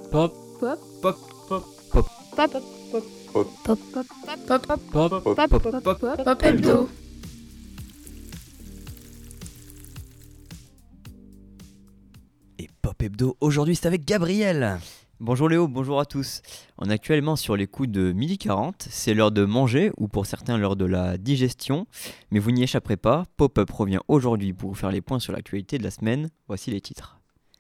Pop, Pop, pop, pop, pop, pop, pop, pop, pop, pop, pop, pop, pop, pop, pop hebdo. Et Pop Hebdo, aujourd'hui c'est avec Gabriel. Bonjour Léo, bonjour à tous. On est actuellement sur les coups de 12h40, c'est l'heure de manger ou pour certains l'heure de la digestion. Mais vous n'y échapperez pas, Pop-Up revient aujourd'hui pour vous faire les points sur l'actualité de la semaine. Voici les titres.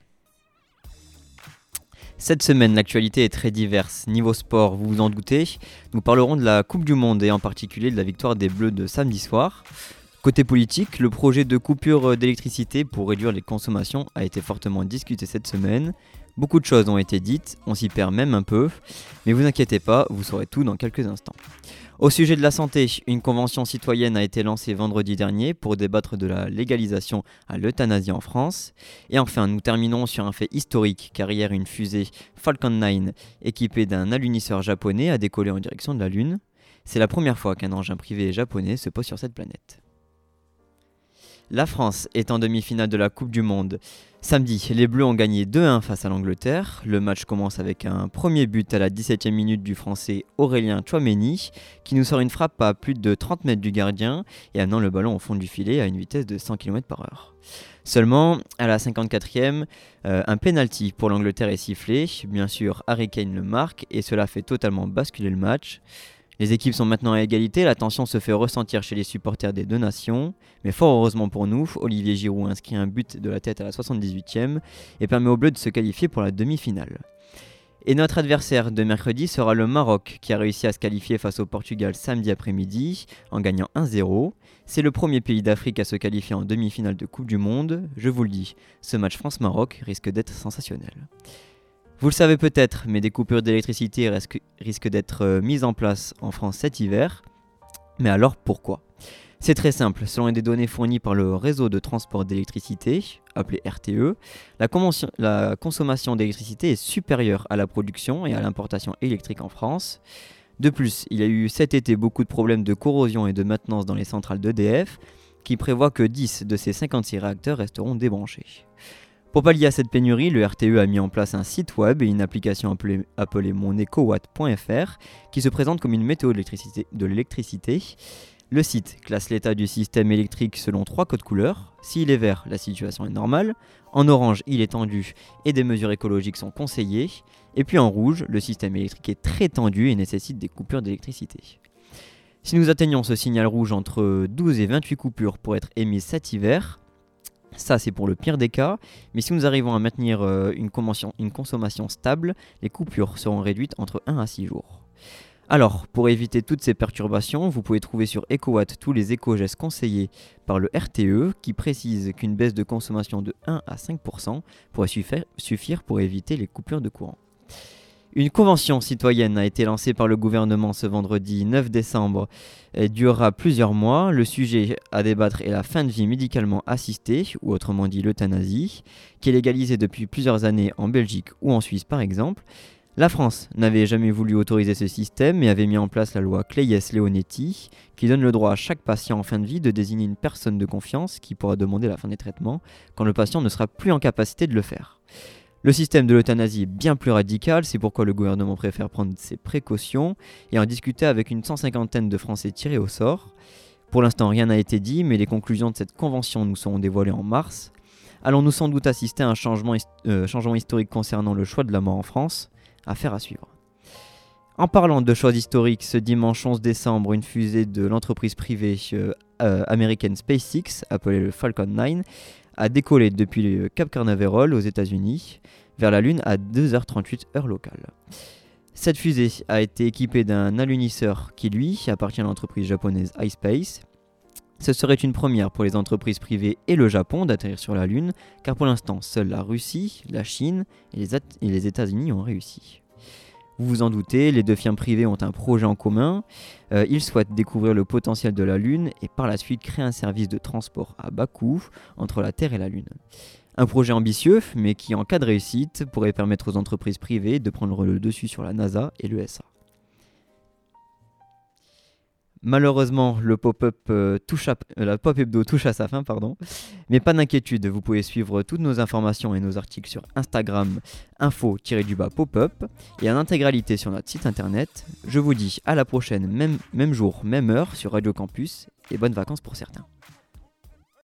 Cette semaine, l'actualité est très diverse. Niveau sport, vous vous en doutez, nous parlerons de la Coupe du Monde et en particulier de la victoire des Bleus de samedi soir. Côté politique, le projet de coupure d'électricité pour réduire les consommations a été fortement discuté cette semaine. Beaucoup de choses ont été dites, on s'y perd même un peu, mais vous inquiétez pas, vous saurez tout dans quelques instants. Au sujet de la santé, une convention citoyenne a été lancée vendredi dernier pour débattre de la légalisation à l'euthanasie en France. Et enfin, nous terminerons sur un fait historique, car hier une fusée Falcon 9 équipée d'un alunisseur japonais a décollé en direction de la Lune. C'est la première fois qu'un engin privé japonais se pose sur cette planète. La France est en demi-finale de la Coupe du Monde. Samedi, les Bleus ont gagné 2-1 face à l'Angleterre. Le match commence avec un premier but à la 17e minute du Français Aurélien Tchouaméni, qui nous sort une frappe à plus de 30 mètres du gardien et amenant le ballon au fond du filet à une vitesse de 100 km/h. Seulement, à la 54e, un penalty pour l'Angleterre est sifflé. Bien sûr, Harry Kane le marque et cela fait totalement basculer le match. Les équipes sont maintenant à égalité, la tension se fait ressentir chez les supporters des deux nations, mais fort heureusement pour nous, Olivier Giroud inscrit un but de la tête à la 78e et permet aux Bleus de se qualifier pour la demi-finale. Et notre adversaire de mercredi sera le Maroc, qui a réussi à se qualifier face au Portugal samedi après-midi en gagnant 1-0. C'est le premier pays d'Afrique à se qualifier en demi-finale de Coupe du Monde. Je vous le dis, ce match France-Maroc risque d'être sensationnel. Vous le savez peut-être, mais des coupures d'électricité risquent d'être mises en place en France cet hiver. Mais alors pourquoi ? C'est très simple, selon des données fournies par le réseau de transport d'électricité, appelé RTE, la consommation d'électricité est supérieure à la production et à l'importation électrique en France. De plus, il y a eu cet été beaucoup de problèmes de corrosion et de maintenance dans les centrales d'EDF, qui prévoient que 10 de ces 56 réacteurs resteront débranchés. Pour pallier à cette pénurie, le RTE a mis en place un site web et une application appelée monecowatt.fr qui se présente comme une météo de l'électricité. Le site classe l'état du système électrique selon 3 codes couleurs. S'il est vert, la situation est normale. En orange, il est tendu et des mesures écologiques sont conseillées. Et puis en rouge, le système électrique est très tendu et nécessite des coupures d'électricité. Si nous atteignons ce signal rouge entre 12 et 28 coupures pour être émises cet hiver, ça c'est pour le pire des cas, mais si nous arrivons à maintenir une consommation stable, les coupures seront réduites entre 1 à 6 jours. Alors, pour éviter toutes ces perturbations, vous pouvez trouver sur EcoWatt tous les éco-gestes conseillés par le RTE qui précise qu'une baisse de consommation de 1 à 5% pourrait suffire pour éviter les coupures de courant. Une convention citoyenne a été lancée par le gouvernement ce vendredi 9 décembre et durera plusieurs mois. Le sujet à débattre est la fin de vie médicalement assistée, ou autrement dit l'euthanasie, qui est légalisée depuis plusieurs années en Belgique ou en Suisse par exemple. La France n'avait jamais voulu autoriser ce système mais avait mis en place la loi Claeyès-Leonetti qui donne le droit à chaque patient en fin de vie de désigner une personne de confiance qui pourra demander la fin des traitements quand le patient ne sera plus en capacité de le faire. Le système de l'euthanasie est bien plus radical, c'est pourquoi le gouvernement préfère prendre ses précautions et en discuter avec une 150aine de Français tirés au sort. Pour l'instant, rien n'a été dit, mais les conclusions de cette convention nous seront dévoilées en mars. Allons-nous sans doute assister à un changement historique concernant le choix de la mort en France ? Affaire à suivre. En parlant de choses historiques, ce dimanche 11 décembre, une fusée de l'entreprise privée américaine SpaceX, appelée le Falcon 9, a décollé depuis le Cap Canaveral aux États-Unis vers la Lune à 2h38 heure locale. Cette fusée a été équipée d'un alunisseur qui, lui, appartient à l'entreprise japonaise iSpace. Ce serait une première pour les entreprises privées et le Japon d'atterrir sur la Lune, car pour l'instant, seuls la Russie, la Chine et les États-Unis ont réussi. Vous vous en doutez, les deux firmes privées ont un projet en commun. Ils souhaitent découvrir le potentiel de la Lune et par la suite créer un service de transport à bas coût entre la Terre et la Lune. Un projet ambitieux, mais qui en cas de réussite pourrait permettre aux entreprises privées de prendre le dessus sur la NASA et l'ESA. Malheureusement, le pop-up la pop hebdo touche à sa fin, pardon. Mais pas d'inquiétude, vous pouvez suivre toutes nos informations et nos articles sur Instagram info-pop-up et en intégralité sur notre site internet. Je vous dis à la prochaine, même jour, même heure sur Radio Campus et bonnes vacances pour certains.